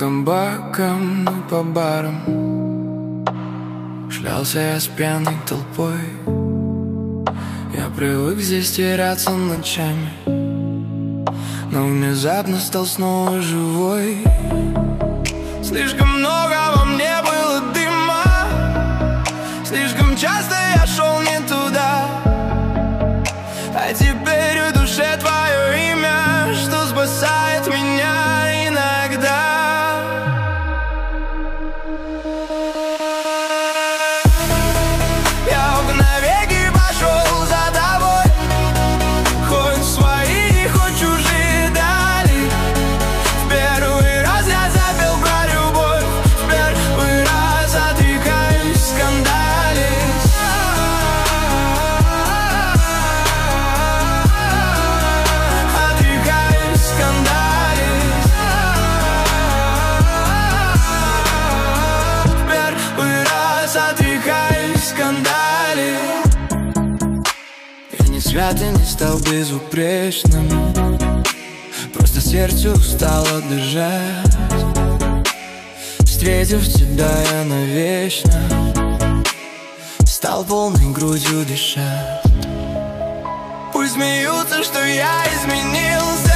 камбакам и по барам шлялся я с пьяной толпой. Я привык здесь теряться ночами, но внезапно стал снова живой. Слишком много во мне было дыма, слишком часто я шел не туда. А теперь в душе твое имя, что спасает меня иногда. Я навеки пошел за тобой, хоть свои, хоть чужие дали. В первый раз я запел про любовь, в первый раз отрекаюсь скандалить. Отрекаюсь скандалить. В первый раз отрекаюсь скандалить. Я не свят и не стал безупречным, просто сердце устало дышать. Встретив тебя я навечно стал полной грудью дышать. Пусть смеются, что я изменился,